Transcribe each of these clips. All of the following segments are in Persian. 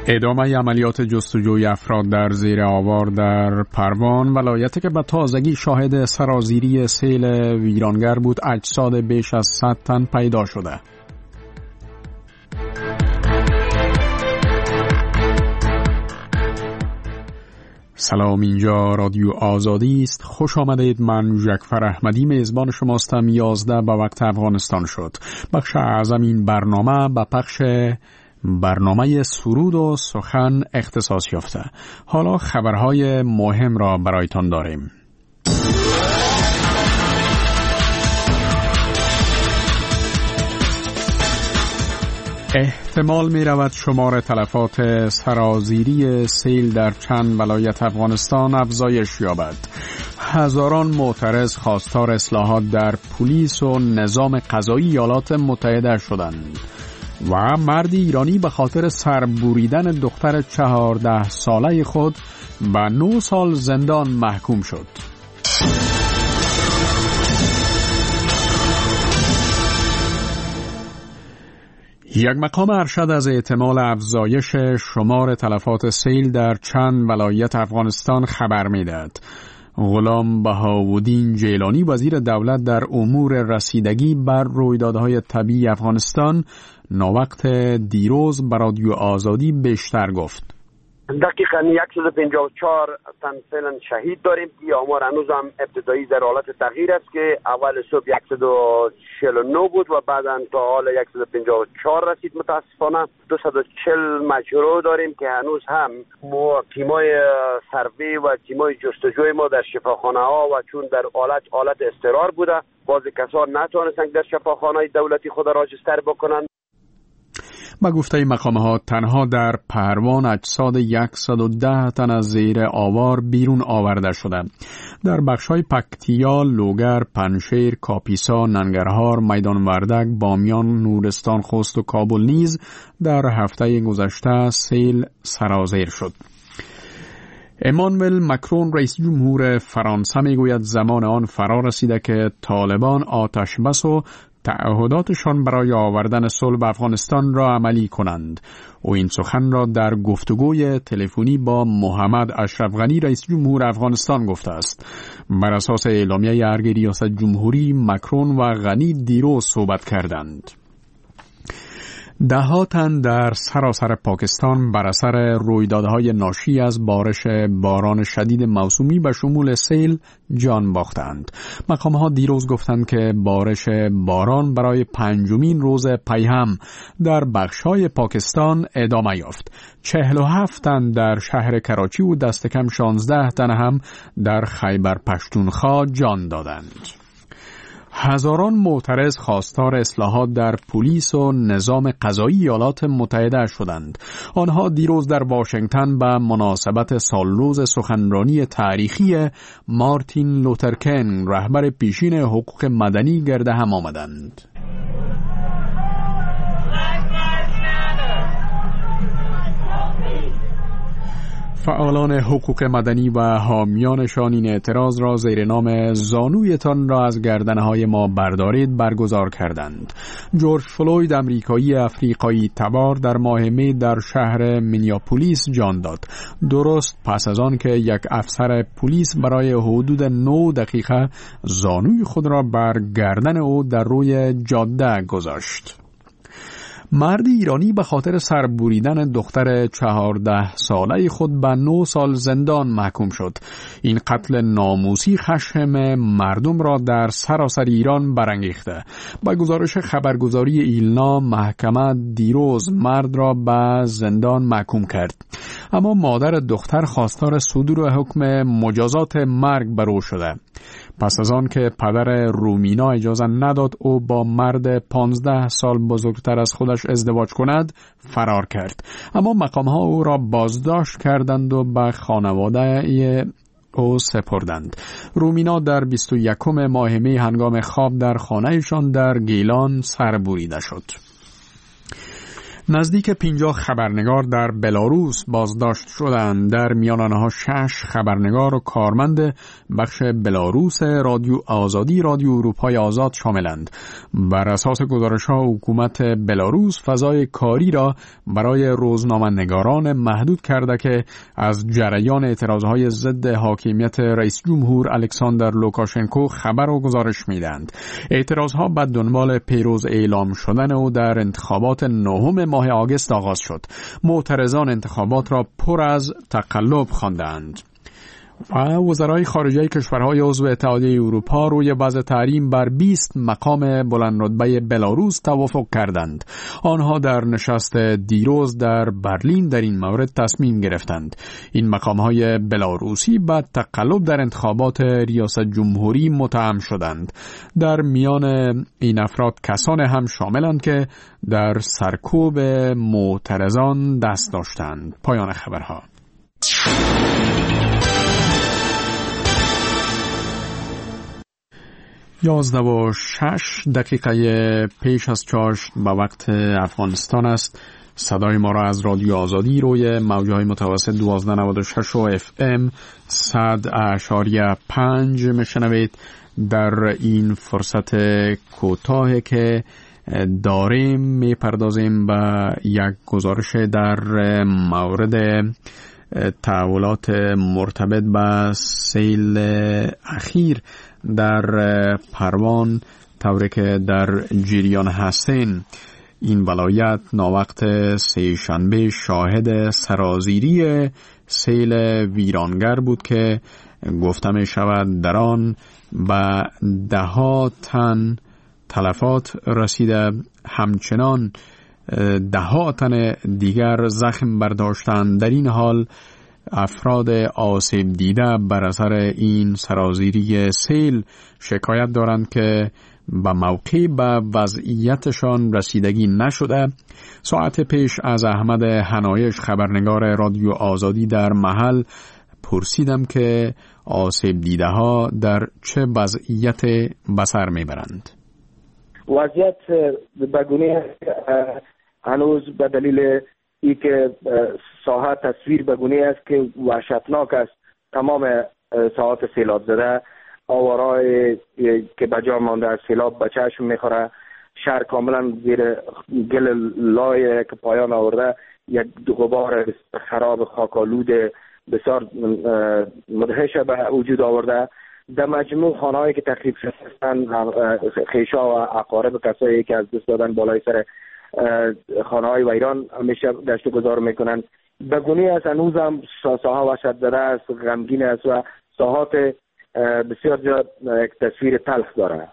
ادامه عملیات جستجوی افراد در زیر آوار در پروان ولایتی که به تازگی شاهد سرازیری سیل ویرانگر بود، اجساد بیش از 100 تن پیدا شده. سلام، اینجا رادیو آزادی است. خوش آمدید. من جعفر احمدی میزبان شماستم. 11 به وقت افغانستان شد. بخش اعظم این برنامه به پخش برنامه سرود و سخن اختصاص یافته. حالا خبرهای مهم را برایتان داریم. احتمال می رود شمار تلفات سرازیری سیل در چند ولایت افغانستان افزایش یابد. هزاران معترض خواستار اصلاحات در پلیس و نظام قضایی ایالات متحده شدند. و مردی ایرانی به خاطر سربریدن دختر 14 ساله خود به 9 سال زندان محکوم شد. یک مقام ارشد از احتمال افزایش شمار تلفات سیل در چند ولایت افغانستان خبر می‌دهد. غلام بهاءالدین جیلانی وزیر دولت در امور رسیدگی بر رویدادهای طبیعی افغانستان ناوقت دیروز بر رادیو آزادی بیشتر گفت. دقیقاً 154 تن فعلا شهید داریم. این آمار هنوز هم ابتدایی در حالت تغییر است که اول صبح 149 بود و بعداً تا حال 154 رسید. متاسفانه 240 مجروح داریم که هنوز هم تیمای سروی و تیمای جستجوی ما در شفاخانه ها و چون در حالت اضطرار بوده، بعضی کسان نتوانستند در شفاخانه دولتی خود راجستر بکنند. با گفته مقامات تنها در پروان اجساد 110 تن از زیر آوار بیرون آورده شده. در بخش‌های پکتیا، لوگر، پنشیر، کاپیسا، ننگرهار، میدان وردک، بامیان، نورستان، خوست و کابل نیز در هفته گذشته سیل سرازیر شد. امانوئل مکرون رئیس جمهور فرانسه میگوید زمان آن فرا رسیده که طالبان آتش بس و تعهداتشان برای آوردن صلح به افغانستان را عملی کنند. او این سخن را در گفتگوی تلفنی با محمد اشرف غنی رئیس جمهور افغانستان گفته است. بر اساس اعلامیه ارگ ریاست جمهوری، مکرون و غنی دیروز صحبت کردند. ده‌ها تن در سراسر پاکستان بر اثر رویدادهای ناشی از بارش باران شدید موسومی به شمول سیل جان باختند. مقام‌ها دیروز گفتند که بارش باران برای 5مین روز پی هم در بخش‌های پاکستان ادامه یافت. 47 تن در شهر کراچی و دست کم 16 تن هم در خیبر پختونخوا جان دادند. هزاران معترض خواستار اصلاحات در پلیس و نظام قضایی ایالات متحده شدند. آنها دیروز در واشنگتن به مناسبت سالروز سخنرانی تاریخی مارتین لوتر کینگ، رهبر پیشین حقوق مدنی، گرد هم آمدند. فعالان حقوق مدنی و حامیانشان این اعتراض را زیر نام زانویتان را از گردنهای ما بردارید برگزار کردند. جورج فلوید، امریکایی افریقایی تبار، در ماه می در شهر مینیاپولیس جان داد، درست پس از آن که یک افسر پلیس برای حدود 9 دقیقه زانوی خود را بر گردن او در روی جاده گذاشت. مرد ایرانی به خاطر سربریدن دختر 14 ساله خود به 9 سال زندان محکوم شد. این قتل ناموسی خشم مردم را در سراسر ایران برانگیخته. با گزارش خبرگزاری ایلنا، محکمه دیروز مرد را به زندان محکوم کرد. اما مادر دختر خواستار صدور حکم مجازات مرگ بر او شده. پس از آن که پدر رومینا اجازه نداد او با مرد 15 سال بزرگتر از خودش ازدواج کند، فرار کرد. اما مقام‌ها او را بازداشت کردند و به خانواده او سپردند. رومینا در 21 ماه می هنگام خواب در خانه‌شان در گیلان سربریده شد. نزدیک 50 خبرنگار در بلاروس بازداشت شدند. در میان آنها 6 خبرنگار و کارمند بخش بلاروس رادیو آزادی رادیو اروپای آزاد شاملند. بر اساس گزارش‌ها حکومت بلاروس فضای کاری را برای روزنامه‌نگاران محدود کرده که از جریان اعتراضهای ضد حاکمیت رئیس جمهور الکساندر لوکاشنکو خبر و گزارش می‌دهند. اعتراضها بعد دنبال پیروز اعلام شدن او در انتخابات نهم ماه آگوست آغاز شد. معترضان انتخابات را پر از تقلب خواندند. و وزرای خارجه کشورهای عضو اتحادیه اروپا روی وضع تحریم بر 20 مقام بلندرتبه بلاروس توافق کردند. آنها در نشست دیروز در برلین در این مورد تصمیم گرفتند. این مقامهای بلاروسی بعد تقلب در انتخابات ریاست جمهوری متهم شدند. در میان این افراد کسان هم شاملند که در سرکوب معترضان دست داشتند. پایان خبرها. 11:06 پیش از چاشت به وقت افغانستان است. صدای ما را از رادیو آزادی روی موج‌های متوسط 1296 و FM 100.5 میشنوید. در این فرصت کوتاهی که داریم میپردازیم به یک گزارش در مورد تحولات مرتبط با سیل اخیر در پروان، طوری که در جریان هستین. این ولایت ناوقت سه‌شنبه شاهد سرازیری سیل ویرانگر بود که گفته می شود در آن به 10 تن تلفات رسیده، همچنان 10 تن دیگر زخم برداشتند. در این حال افراد آسیب دیده بر اثر این سرازیری سیل شکایت دارند که به موقع به وضعیتشان رسیدگی نشده. ساعت پیش از احمد حنایش خبرنگار رادیو آزادی در محل پرسیدم که آسیب دیده ها در چه وضعیت به سر میبرند. وضعیت بگونه هنوز به دلیل ای که ساحه تصویر بگونه است که وحشتناک است. تمام ساحات سیلاب زده، آوارای که بجا مانده از سیلاب به چشم میخوره. شهر کاملا زیر گل لای که پایان آورده، یک غبار خراب خاکالود بسیار مدهش به وجود آورده. در مجموع خانه‌هایی که تخریب شدند، خیشا و اقارب کسایی که از دست دادن بالای سر خانه‌های ویران همیشه گشت و گذار میکنند. بگونی است هنوز هم ساحه وحشت زده است، غمگین است و ساحات بسیار زیاد یک تصویر تلخ داره.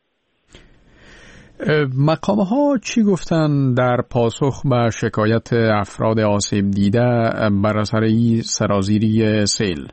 مقامه ها چی گفتن در پاسخ به شکایت افراد آسیب دیده بر اثر این سرازیری سیل؟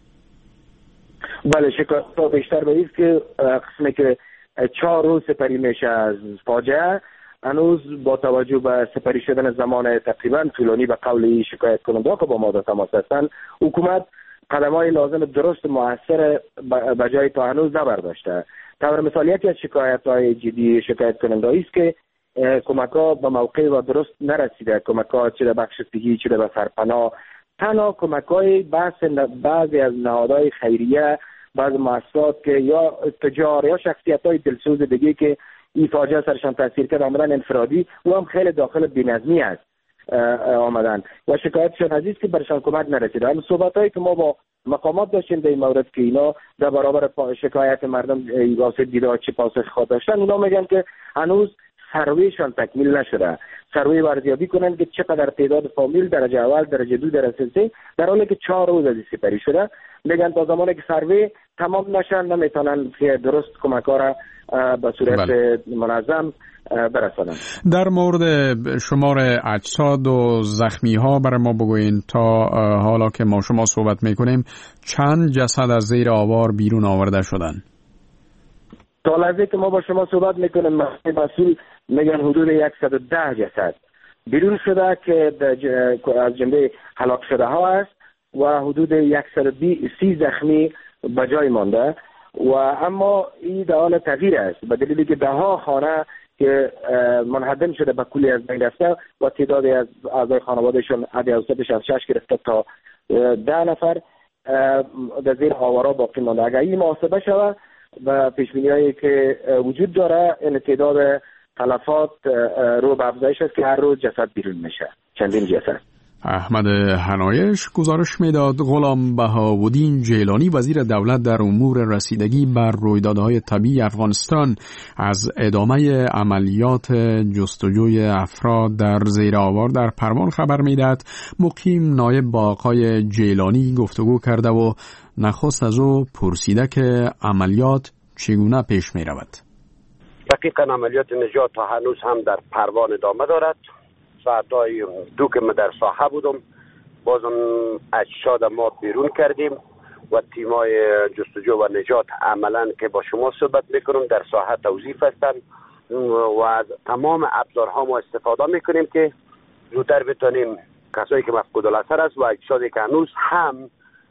بله، شکایت ها بیشتر به این که قسمی که 4 روز سپری میشه از فاجعه، هنوز با توجه به سپری شدن زمان تقریبا طولانی به قول شکایت کننده که با ما در تماس هستند، حکومت قدم‌های لازم درست موثر به جای تا هنوز نبرداشته. طور مثال یکی از شکایت‌های جدی شکایت کننده است که کمک‌ها به موقع و درست نرسیده. کمک‌ها چه در بخش صحی چه در سرپناه، تنها کمک‌های بعضی از نهادهای خیریه، بعض مؤسسات که یا تجار یا شخصیت‌های دلسوز دیگه که این فاجعه سرشان تاثیر کرد آمدن انفرادی و هم خیلی داخل بی‌نظمی است آمدن و شکایتشان عزیز که برشان کمک نرسیده. هم صحبت‌هایی که ما با مقامات داشتیم در این مورد که اینا در برابر شکایت مردم واسه دیدار چه پاسخ خود داشتن، اونا میگن که هنوز سرویشان تکمیل نشده. سروی ارزیابی کنن که چقدر تعداد فامیل درجه اول، درجه 2، درجه 3 در حالی که 4 روز از سپری شده. میگن تا زمانی که سروی تمام نشن نمیتونن که درست کمک‌ها را به صورت منظم برسانند. در مورد شمار اجساد و زخمی ها برای ما بگوین تا حالا که ما شما صحبت میکنیم چند جسد از زیر آوار بیرون آورده شدن؟ تا لحظه که ما با شما صحبت میکنیم مسئول میگن حدود 110 جسد بیرون شده که از جمله هلاک شده ها است و حدود 130 زخمی به جای مانده و اما این در حال تغییر است به دلیلی که 10 خانه که منهدم شده به کلی از بین رفته و تعدادی از اعضای خانوادهشون عدد اوسطش از 6 گرفته تا 10 نفر در زیر آوارا باقی مانده. اگر این محاسبه شود و پیشبینی‌هایی که وجود داره، این تعداد تلفات رو به افزایش است که هر روز جسد بیرون میشه، چندین جسد. احمد حنایش گزارش میداد. غلام بهاءالدین جیلانی وزیر دولت در امور رسیدگی بر رویدادهای طبیعی افغانستان از ادامه عملیات جستجوی افراد در زیر آوار در پروان خبر میداد. مقیم نایب با آقای جیلانی گفتگو کرده و نخست از او پرسیده که عملیات چگونه پیش می رود. دقیقاً عملیات نجات تا هنوز هم در پروان ادامه دارد. ساعتهای 2 که من در ساحه بودم، بازم اجساد ما بیرون کردیم و تیمای جستجو و نجات عملاً که با شما صحبت میکنم در ساحه توظیف هستند و از تمام ابزارها ما استفاده میکنیم که زودتر بتونیم کسایی که مفقود الاثر است و اجسادی که هنوز هم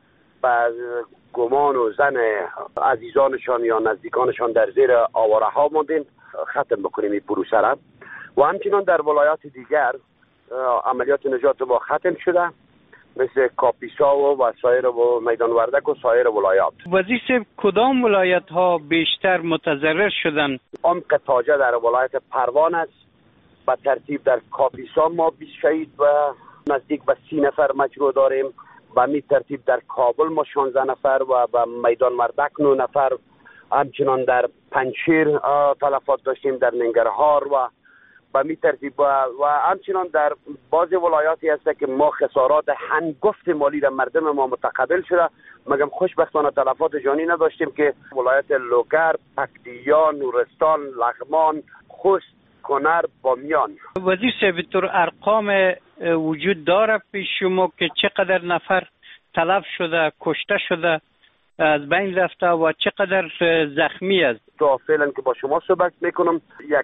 به گمان و زن عزیزانشان یا نزدیکانشان در زیر آواره ها موندین ختم بکنیم این پروسه را. و همچنان در ولایات دیگر عملیات نجات ما ختم شده، مثل کاپیسا و سایر و میدان وردک و سایر ولایات. وزیر صاحب کدام ولایت ها بیشتر متضرر شدن؟ عمق تاجه در ولایت پروان است، به ترتیب در کاپیسا ما 20 شهید و نزدیک به 30 نفر مجروح داریم. به می ترتیب در کابل ما 16 نفر و به میدان وردک 9 نفر. همچنان در پنجشیر تلفات داشتیم، در ننگرهار و به می ترتیب و همچنان در بعضی ولایاتی هست که ما خسارات هنگفت مالی در مردم ما متقبل شده، مگم خوشبختانه تلفات جانی نداشتیم که ولایت لوگر، پکتیا، نورستان، لغمان، خوست، کنر، بامیان. وزیر صاحب طور ارقام وجود داره پیش شما که چقدر نفر تلف شده، کشته شده، از بین رفته و چقدر زخمی است؟ تا فعلا که با شما صحبت میکنم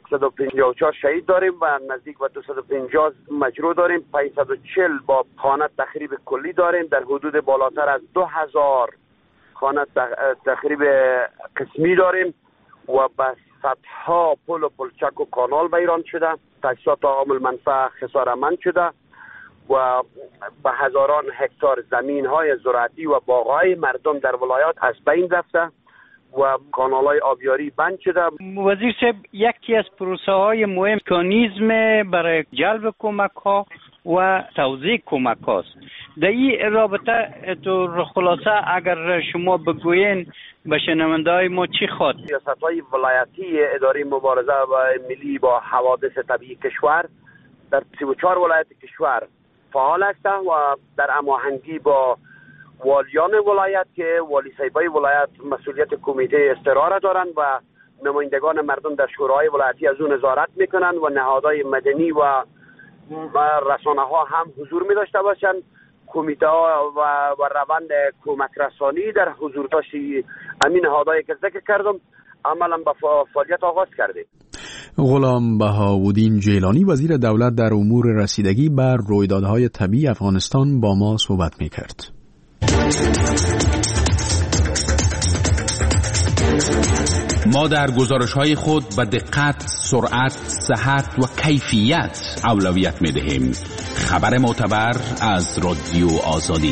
154 شهید داریم و نزدیک به 250 مجروح داریم. 540 با خانه تخریب کلی داریم. در حدود بالاتر از 2000 خانه تخریب قسمی داریم و به صدها پل و پلچک و کانال ویران شده. تجهیزات عامل منفعه خسارتمند شده و به هزاران هکتار زمین‌های زراعتی و باغ‌های مردم در ولایات از بین رفته و کانال‌های آبیاری بند شده. وزیر صاحب یکی از پروسه‌های مهم مکانیزم برای جلب کمک‌ها و توزیع کمک‌هاست. در این رابطه تو خلاصه اگر شما بگوین به شنونده‌های ما چی خواد؟ سیاست‌های ولایتی اداره مبارزه و ملی با حوادث طبیعی کشور در 34 ولایت کشور فعال است و در هماهنگی با والیان ولایت که والی صاحبای ولایت مسئولیت کمیته استقرار دارند و نمایندگان مردم در شورای ولایتی از اون نظارت میکنند و نهادهای مدنی و رسانه ها هم حضور می داشته باشند. کمیته ها و روند کمک رسانی در حضور داشت همین نهادهایی که ذکر کردم عملا به فعالیت آغاز کرده. غلام بهاءالدین جیلانی وزیر دولت در امور رسیدگی بر رویدادهای طبیعی افغانستان با ما صحبت می‌کرد. ما در گزارش‌های خود به دقت، سرعت، صحت و کیفیت اولویت می‌دهیم. خبر معتبر از رادیو آزادی.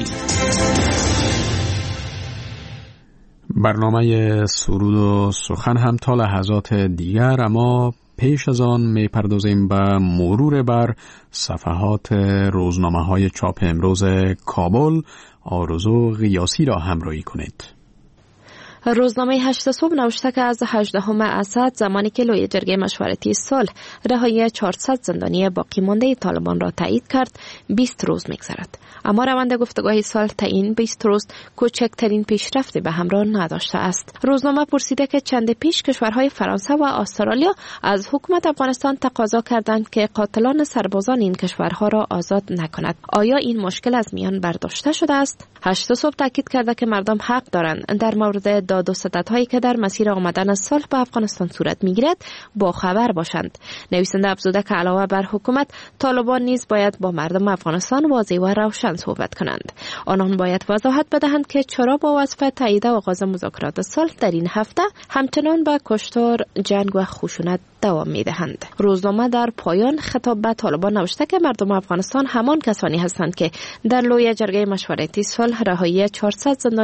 برنامه سرود و سخن هم تا لحظات دیگر، اما پیش از آن میپردازیم به مرور بر صفحات روزنامه‌های چاپ امروز کابل. آرزو غیاسی را همراهی کنید. روزنامه 8 صبح نوشته که از 18 اسد زمانی که لوی جرگه مشورتی صلح رهایی 400 زندانی باقی مانده طالبان را تایید کرد 20 روز می‌گذرد، اما روند گفتگوهای صلح تا این 20 روز کوچکترین پیشرفتی به همراه نداشته است. روزنامه پرسیده که چند پیش کشورهای فرانسه و استرالیا از حکومت افغانستان تقاضا کردند که قاتلان سربازان این کشورها را آزاد نکند. آیا این مشکل از میان برداشته شده است؟ 8 صبح تاکید کرده که مردم حق دارند در مورد داد و ستدهایی که در مسیر آمدن صلح به افغانستان صورت میگیرد با خبر باشند. نویسنده افزوده که علاوه بر حکومت، طالبان نیز باید با مردم افغانستان واضح و روشن صحبت کنند. آنان باید وضاحت بدهند که چرا با وصف تایید آغاز مذاکرات صلح در این هفته همچنان به کشتار، جنگ و خشونت دوام میدهند. روزنامه در پایان خطاب به طالبان نوشته که مردم افغانستان همان کسانی هستند که در لوی جرگه مشورتی صلح رهایی 400 زندانی